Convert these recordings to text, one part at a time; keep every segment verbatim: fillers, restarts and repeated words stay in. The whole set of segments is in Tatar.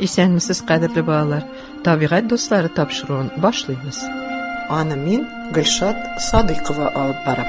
Исәнмесез, кадерле балалар. Табигать дуслары тапшыруын башлыйбыз. Аны мин Гөлшат Садыйкова алып барам.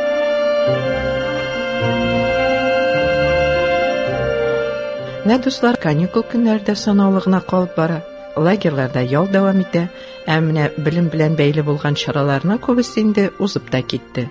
Нә дуслар, каникул көннәрдә санаулы гына калып бара. Лагерьларда ял дәвам итә, ә менә белем белән бәйле булган чараларның күбесе инде узып та китте.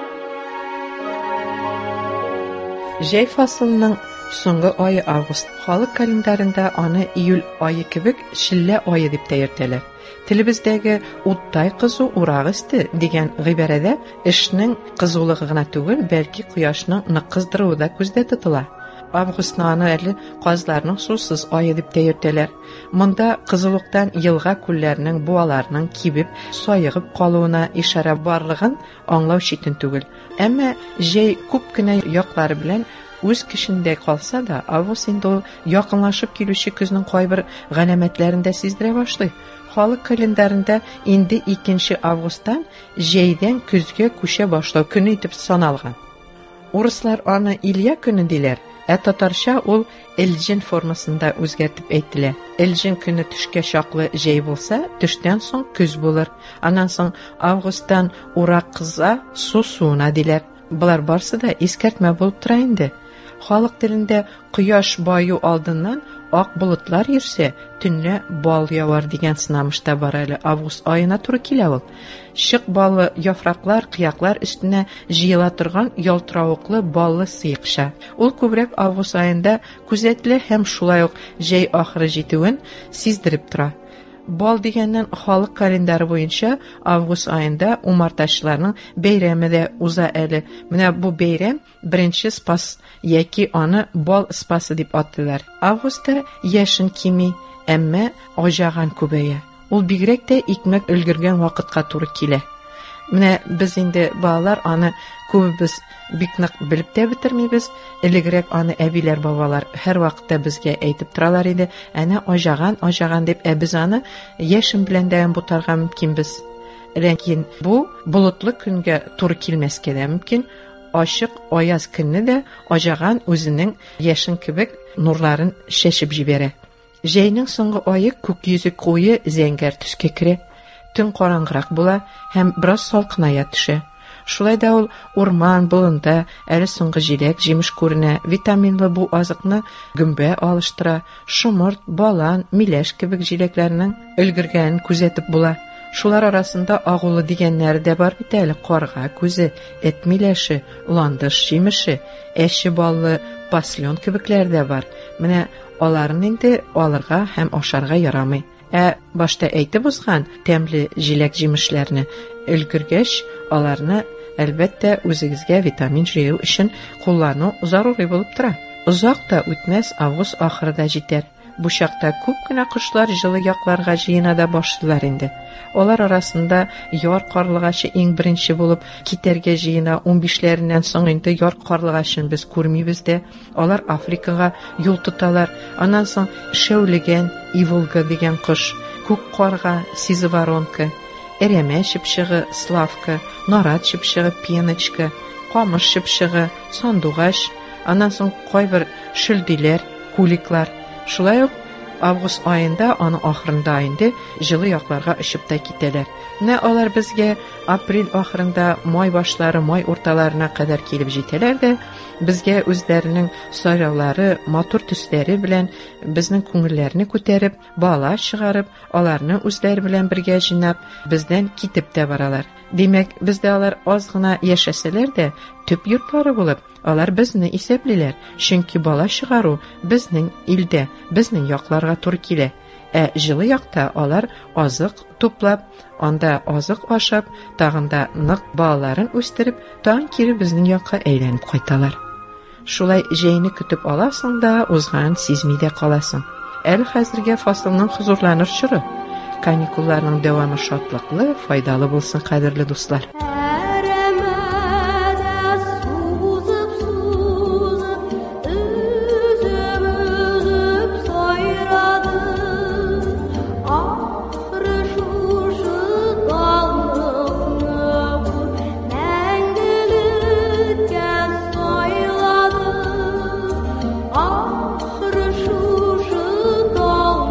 Җәй фасылының соңгы айы август. Халык календарында аны июль айы кебек шиллә айы дип тә йөртәләр. Телебездәге уттай кызу урак өсте дигән гыйбарәдә эшнең кызулыгы гына түгел, бәлки кояшның нык кыздыруы да күздә тотыла. Августны аны әле казларның сусыз айы дип тә йөртәләр. Монда кызылыктан елга күлләрнең, буаларның кибеп, саегып калуына ишара барлыгын аңлау читен түгел. Әмма җәй күп кенә яклары белән үз кешендә калса да, август инде ул якынлашып килүче көзнең кайбер галәмәтләрен дә сиздерә башлый. Халык календарында инде икенче августтан җәйдән көзгә күчә башлау көне итеп саналган. Урыслар аны Илья көне диләр, ә татарча ул Элҗин формасында үзгәртеп әйтелә. Элҗин көне төшкә чаклы җәй булса, төштән соң көз булыр. Аннан соң августтан урак кыза, су суына диләр. Булар барсы да искәртмә булып тора инде. Халык телендә кояш баю алдыннан ак болытлар йөрсә, төнлә бал явар дигән сынамышта бар әле. Август аена туры килә ул. Шык балы яфраклар, кыяклар өстенә җыела торган ялтыравыклы баллы сыекча. Ул күбрәк август аенда күзәтелә һәм шулай ук җәй ахыры җитүен сиздереп тора. Бал дигәннән халык календары буенча август аенда умартачыларның бәйрәме дә уза әле. Менә бу бәйрәм беренче спас яки аны бал спасы дип атыйлар. Августта яшен кими, әмма ажаган күбәя. Ул бигрәк тә икмәк өлгергән вакытка туры килә. Менә без инде балалар аны күбебез бик нык белеп тә бетермибез. Элегрәк аны әбиләр, бабалар һәр вакытта безгә әйтеп торалар иде. Әнә ажаган, ажаган дип, ә без аны яшен белән дә бутарга мөмкинбез. Ләкин бу болытлы көнгә туры килмәскә дә мөмкин. Ачык аяз көнне дә ажаган үзенең яшен кебек нурларын шәшеп җибәрә. Җәйнең соңгы айы күк йөзе куе зәңгәр төскә керә. Төн караңгырак була һәм бераз салкыная төшә. Шулай да ул урман болында әле соңгы җиләк, җимеш күренә. Витаминлы бу азыкны гөмбә алыштыра. Шомырт, балан, миләш кебек җиләкләрнең өлгергәнен күзәтеп була. Шулар арасында агулы дигәннәре дә бар бит әле. Карга күзе, эт миләше, ландыш җимеше, әче баллы паслен кебекләр дә бар. Менә аларны инде алырга һәм ашарга ярамый. Ә башта әйтеп узган тәмле җиләк җимешләрне өлгергәч, аларны әлбәттә үзегезгә витамин җыю өчен куллану зарури булып тора. Озак та үтмәс, август ахырда җитәр. Бу чакта күп кенә кошлар җылы якларга җыена да башлыйлар инде. Алар арасында яр карлыгачы иң беренче булып китәргә җыена. ун бишләреннән соң инде яр карлыгачын без күрмибез дә. Алар Африкага юл тоталар. Аннан соң шәүлегән иволга дигән кош, күк карга сизоворонка, әрәмә чыпчыгы славка, нарат чыпчыгы пеночка, камыш чыпчыгы сандугач, аннан соң кайбер шөлдиләр, куликлар. Шулай ук август аенда, аны ахырында инде җылы якларга очып та китәләр. Менә алар безгә апрель ахырында, май башлары, май урталарына кадәр килеп җитәләр дә, безгә үзләренең сайлаулары, матур төсләре белән безнең күңелләрне күтәреп, бала чыгарып, аларны үзләре белән бергә җыйнап, бездән китеп тә баралар. Димәк, бездә алар аз гына яшәсәләр дә, төп йортлары булып, алар безне исәплиләр. Чөнки бала чыгару безнең илдә, безнең якларга туры килә. Ә җылы якта алар азык туплап, анда азык ашап, тагында нык балаларын үстереп, тагын кире безнең якка әйләнеп кайталар. Шулай җәйне көтеп аласың да, узган сизми дә каласың. Әле хәзергә фасылның хузурланыр чоры. Каникулларның дәвамы шатлыклы, файдалы булсын, кадерле дуслар. All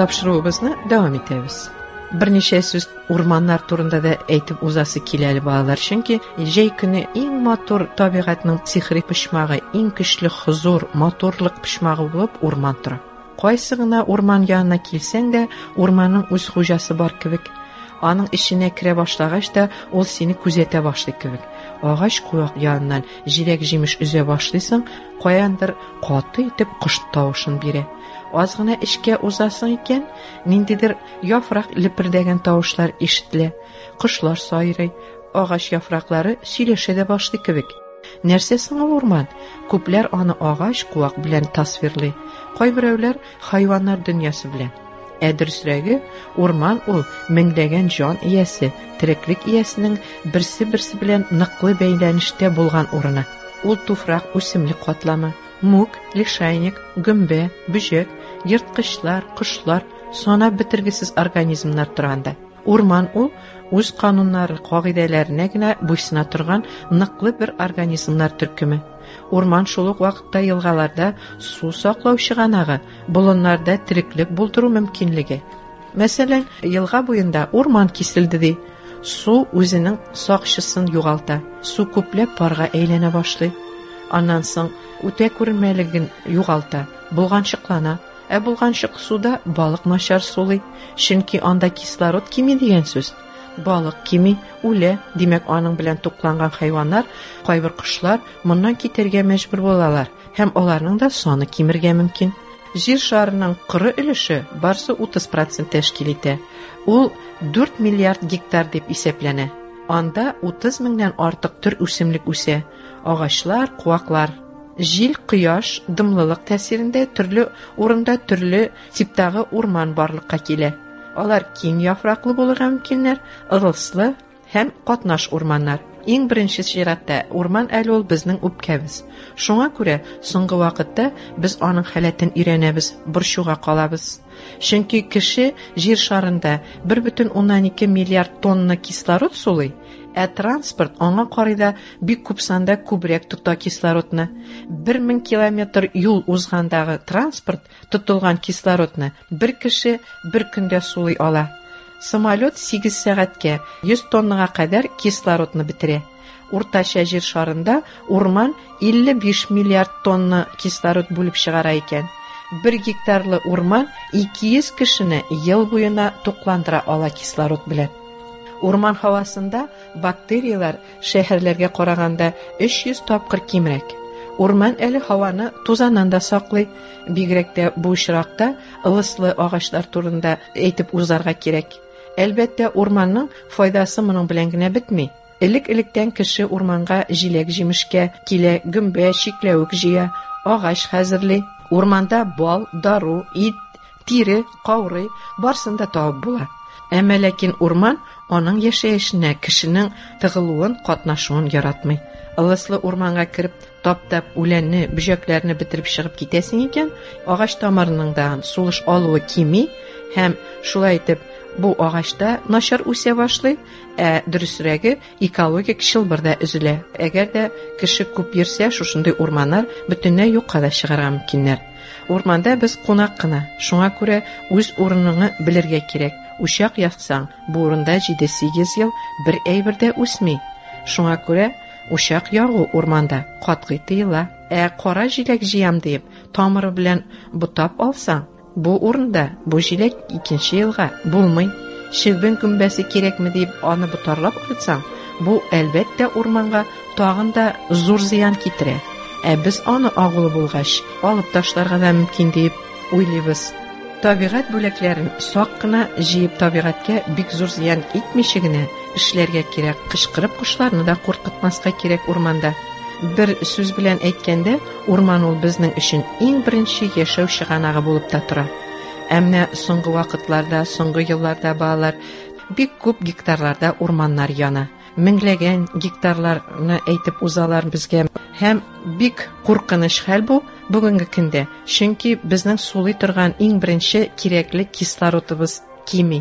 тапшыруыбызны дәвам итәбез. Берничә сүз урманнар турында да әйтеп узасы киләле балалар, чөнки җәй көне иң матур табигатьнең сихри почмагы, иң көчле хузур, матурлык почмагы булып урман тора. Кайсы гына урман янына килсәң дә, урманның үз хуҗасы бар кебек, аның эченә керә башлагач да ул сине күзәтә башлый кебек. Агач куак яныннан җиләк-җимеш үзә башлыйсың, каяндыр каты итеп кош тавышын бирә. Аз гына эшкә узасың икән, ниндидер яфрак лепердәгән тавышлар ишетелә. Кошлар сайрый, агач яфраклары сөйләшә дә башлый кебек. Нәрсә соң ул урман? Күпләр аны агач куак белән тасвирлый, кайберәүләр хайваннар дөньясы белән. Ә дөресрәге, урман ул меңләгән җан иясе, тереклек иясенең берсе-берсе белән ныклы бәйләнештә булган урыны. Ул туфрак үсемлек катламы, мук, лишайник, гөмбә, бөҗәк, йырткычлар, кошлар, санап бетергесез организмнар торганда. Урман ул үз кануннары, кагыйдәләренә генә буйсына торган ныклы бер организмнар төркеме. Урман шул ук вакытта елгаларда су саклау чыганагы, болыннарда тереклек булдыру мөмкинлеге. Мәсәлән, елга буенда урман киселде ди. Су үзенең сакчысын югалта. Су күпләп парга әйләнә башлый. Аннан соң үтә күренмәлеген югалта, булганчыклана. Ә булганчык суда балык начар сулый, чөнки анда кислород кими дигән сүз. Балык кими, үлә, димәк аның белән тукланган хайваннар, кайбер кошлар моннан китәргә мәҗбүр булалар, һәм аларның да саны кимергә мөмкин. Җир шарының кыры өлеше барсы утыз процент тәшкил итә. Ул дүрт миллиард гектар дип исәпләнә. Анда утыз меңнән артык төр үсемлек үсә. Агачлар, куаклар. Җил, кояш, дымлылык тәсирендә төрле урында төрле типтагы урман барлыкка килә. Алар киң яфраклы булырга мөмкиннәр, ырылслы һәм катнаш урманнар. Иң беренче чиратта урман әле ул безнең үпкәбез. Шуңа күрә соңгы вакытта без аның халәтен өйрәнәбез, борчуга калабыз. Чөнки кеше җир шарында бер бөтен уннан ике миллиард тонна кислород сулый, ә транспорт аңа карыйда бик күп санда күбрәк тота кислородны. бер мең километр юл узгандагы транспорт тотылган кислородны бер кеше бер көндә сулый ала. Самолет сигез сәгатькә йөз тоннага кадәр кислородны бетерә. Уртача җир шарында урман илле биш миллиард тонна кислород бүлеп чыгара икән. Бер гектарлы урман ике йөз кешене ел буена тукландыра ала кислород белән. Урман һавасында бактериялар шәһәрләргә караганда өч йөз тапкыр кимрәк. Урман әле һаваны тузаннан да саклый. Бигрәк тә бу очракта ылыслы агачлар турында әйтеп узарга кирәк. Әлбәттә, урманның файдасы моның белән генә бетми. Элек-электән кеше урманга җиләк-җимешкә килә, гөмбә, чикләвек җыя, агач хәзерли. Урманда бал, дару, ит, тире, каурый барсында табып була. Әмма ләкин урман аның яшәешенә кешенең тыгылуын, катнашуын яратмый. Ылыслы урманга кереп, таптап үләнне, бөҗәкләрне бетереп чыгып китәсең икән, агач тамырының да сулыш алуы кими, һәм шулай итеп бу агачта начар үсә башлый, ә дөресрәге экологик чылбырда өзелә. Әгәр дә кеше күп йөрсә, шушындай урманнар бөтенләй юкка да чыгарга мөмкиннәр. Урманда без кунак кына, шуңа күрә үз урыныңны белергә кирәк. Учак ясаң, бу урында җиде-сигез ел бер әйбердә үсми. Шуңа күрә учак ягу урманда катгый тыела. Ә кара җиләк җыям дип, тамыры белән бутап алсаң, бу урында бу җиләк икенче елга булмый. Шилбен күмбәсе кирәкме дип аны бутарлап кайтсаң, бу әлбәттә урманга тагын да зур зыян китерә. Ә без аны агулы булгач алып ташларга да мөмкин дип уйлыйбыз. Табигать бүләкләрен сак кына җыеп табигатькә бик зур зыян итмичә генә эшләргә кирәк. Кычкырып кошларны да куркытмаска кирәк урманда. Бер сүз белән әйткәндә, урман ул безнең өчен иң беренче яшәү чыганагы булып та тора. Әмма соңгы вакытларда, соңгы елларда балалар бик күп гектарларда урманнар яна. Меңләгән гектарларны әйтеп узалар безгә. Һәм бик куркыныч хәл бу бүгенге көндә, чөнки безнең сулый торган иң беренче кирәкле кислородыбыз кими.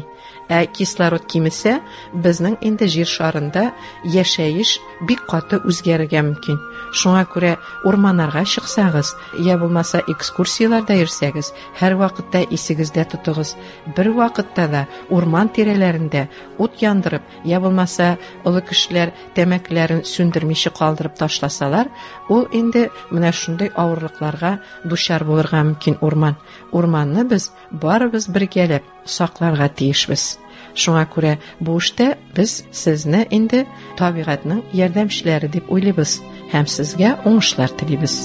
Ә кислород кимесә, безнең инде җир шарында яшәеш бик каты үзгәрергә мөмкин. Шуңа күрә урманнарга чыксагыз, я булмаса экскурсияларда йөрсәгез, һәр вакытта исегездә тотыгыз. Бер вакытта да урман тирәләрендә ут яндырып, я булмаса олы кешеләр тәмәкеләрен сүндермичә калдырып ташласалар, ул инде менә шундый авырлыкларга дучар булырга мөмкин урман. Урманны без барыбыз бергәләп сакларга тиешбез. Шуңа күрә бу эштә без сезне инде табигатьнең ярдәмчеләре дип уйлыйбыз һәм сезгә уңышлар телибез.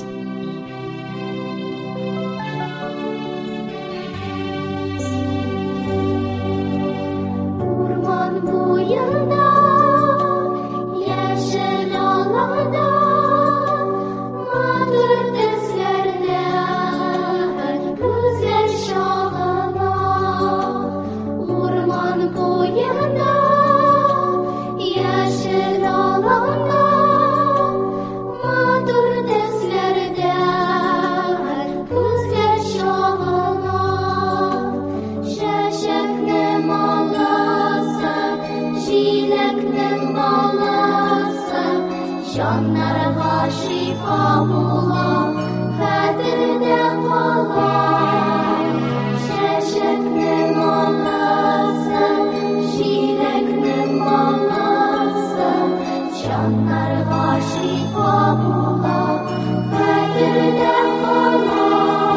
Canlarga şifa bulan, kadirde kalan. Şeşeknin malası, şileknin malası. Canlarga şifa bulan, kadirde kalan.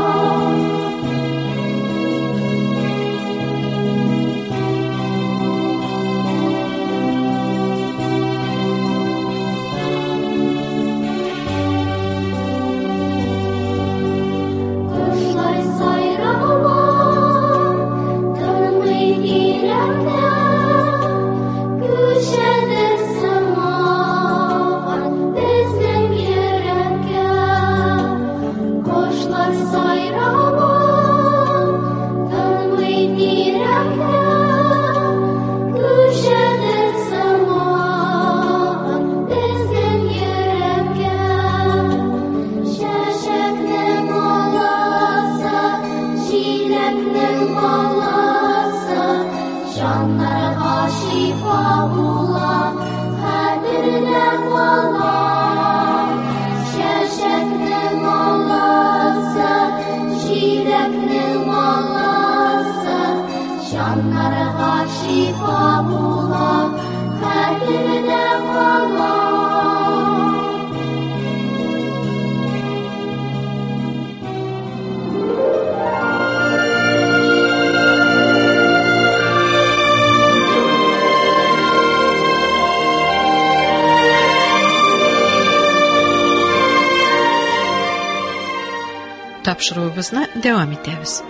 Canlarga şifa bulan, kadirde kalan. Şeşeknin malası, şileknin malası. Canlarga şifa bulan, kadirde kalan. Тапшыруыбызны дәвам итәбез.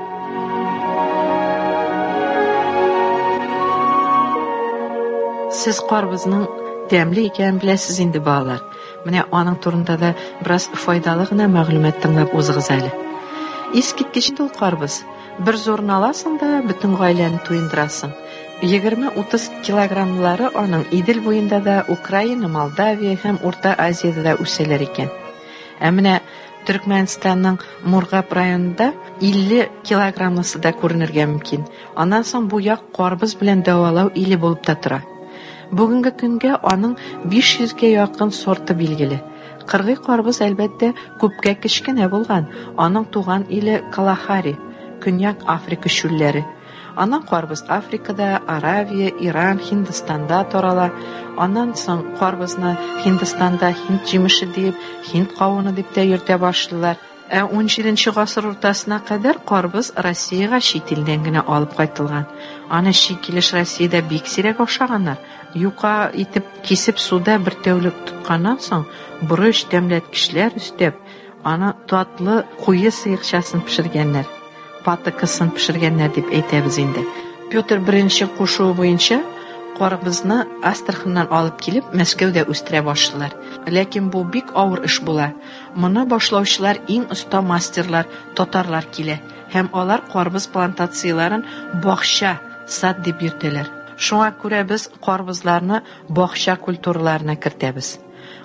Сез карбызның тәмле икәнен беләсез инде, балалар. Менә аның турында да бераз файдалы гына мәгълүмат тыңлап узыгыз әле. Искиткеч ул карбыз. Бер зурны аласың да бөтен гаиләне туендырасың. егерме-утыз килограммлары аның Идел буенда да, Украина, Молдавия һәм Урта Азиядә дә үсәләр икән. Ә менә Төркмәнстанның Мургап районында илле килограммысы да күренергә мөмкин. Аннан соң бу як карбыз белән дәвалау иле булып та тора. Бүгенге көнгә аның биш йөзгә якын сорты билгеле. Кыргый карбыз әлбәттә күпкә кечкенә булган. Аның туган иле Калахари, Көньяк Африка чүлләре. Аннан карбыз Африкада, Аравия, Иран, Һиндстанда тарала. Аннан соң карбызны Һиндстанда Һинд җимеше дип, Һинд кавыны дип тә йөртә башлыйлар. Ә унҗиденче гасыр уртасына кадәр карбыз Россиягә чит илдән генә алып кайтылган. Аны чикилеш Россиядә бик сирәк ашаганнар. Юка итеп кисеп суда бер тәүлек тотканнан соң бурыч тәмләткечләр өстәп, аны татлы куе сыекчасын пешергәннәр. Патыкасын пешергәннәр дип әйтәбез инде. Петр беренче кушуы буенча карбызны Астраханнан алып килеп Мәскәүдә үстерә башлыйлар. Ләкин бу бик авыр эш була. Моны башлаучылар иң оста мастерлар татарлар килә һәм алар карбыз плантацияларын бакча, сад дип йөртәләр. Шуңа күрә без карбызларны бакча культураларына кертәбез.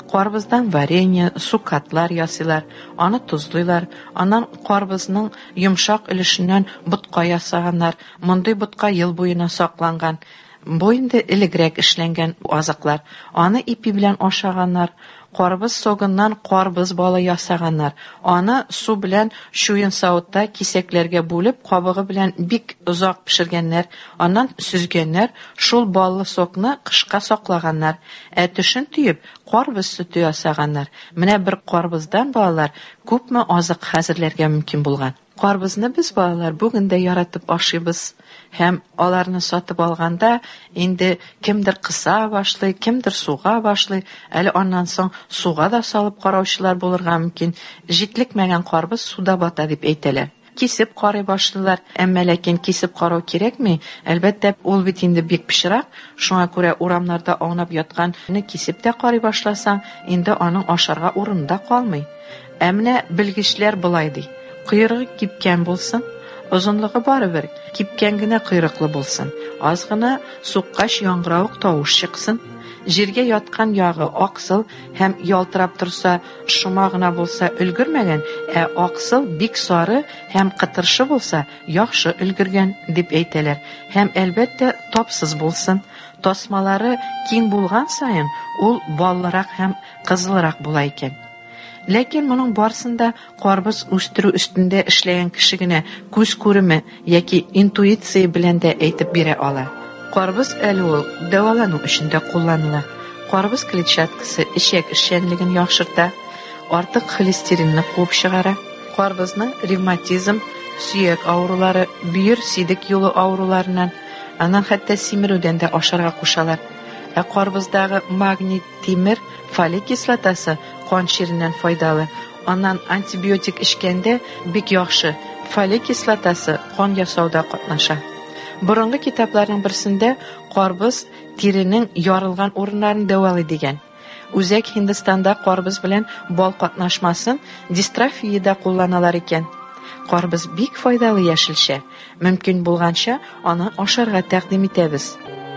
Карбыздан варенье, сукатлар ясыйлар, аны тузлыйлар, аннан карбызның йомшак өлешеннән ботка ясаганнар. Мондый ботка ел буена сакланган. Бу инде элегрәк эшләнгән азыклар. Аны ипи белән ашаганнар. Карбыз согыннан карбыз балы ясаганнар. Аны су белән шуен савытта кисәкләргә бүлеп, кабыгы белән бик озак пешергәннәр. Аннан сүзгәннәр, шул баллы сокны кышка саклаганнар. Ә төшен төеп, карбыз сөте ясаганнар. Менә бер карбыздан балалар күпме азык хәзерләргә мөмкин булган. Карбызны без балалар бүген дә яратып ашыйбыз. Һәм аларны сатып алганда инде кемдер кыса башлый, кемдер суга башлый, әле аннан соң суга да салып караучылар булырга мөмкин. Җитлекмәгән карбыз суда бата дип әйтәләр. Кисеп карый башлыйлар, әмма ләкин кисеп карау кирәкми? Әлбәттә, ул бит инде бик пешрак, шуңа күрә урамнарда аунап ятканны кисеп тә карый башласаң, инде аның ашарга урында калмый. Ә менә белгечләр булай ди: койрыгы кипкән булсын, озынлыгы барыбер, кипкән генә койрыклы булсын. Аз гына суккач яңгыравык тавыш чыксын. Җиргә яткан ягы аксыл һәм ялтырап торса, шома гына булса өлгермәгән, ә аксыл бик сары һәм кытыршы булса, яхшы өлгергән дип әйтәләр. Һәм әлбәттә тапсыз булсын. Тасмалары киң булган саен, ул баллырак һәм кызылрак була икән. Ләкин моның барсында карбыз үстерү өстендә эшләгән кеше генә күз күреме яки интуиция белән дә әйтеп бирә ала. Карбыз әле ул дәвалану өчен дә кулланыла. Карбыз клетчаткасы ишәк эшчәнлеген яхшырта, артык холестеринны куып чыгара. Карбызның ревматизм, сөяк авырулары, бөер сидек юлы авыруларыннан, аннан хәтта симерүдән дә ашарга кушалар. Ә карбыздагы магний, тимер, фолик кислотасы кан ширеннән файдалы. Аннан антибиотик эчкәндә бик яхшы. Фолик кислотасы кан ясауда катнаша. Борынгы китапларның берсендә карбыз тиренең ярылган урыннарын дәвалый дигән. Үзәк Һиндстанда карбыз белән бал катнашмасын дистрофиядә кулланалар икән. Карбыз бик файдалы яшелчә. Мөмкин булганча аны ашарга тәкъдим итәбез.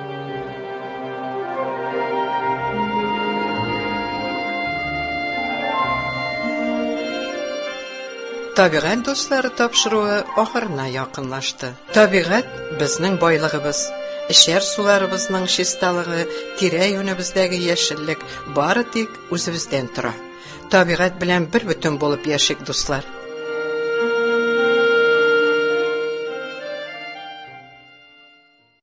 Табигать дуслары тапшыруы ахырына якынлашты. Табигать безнең байлыгыбыз, эшәр суларыбызның чисталыгы, тирә-юнебездәге яшеллек бары тик үзебездән тора. Табигать белән бер бөтен булып яшик, дуслар.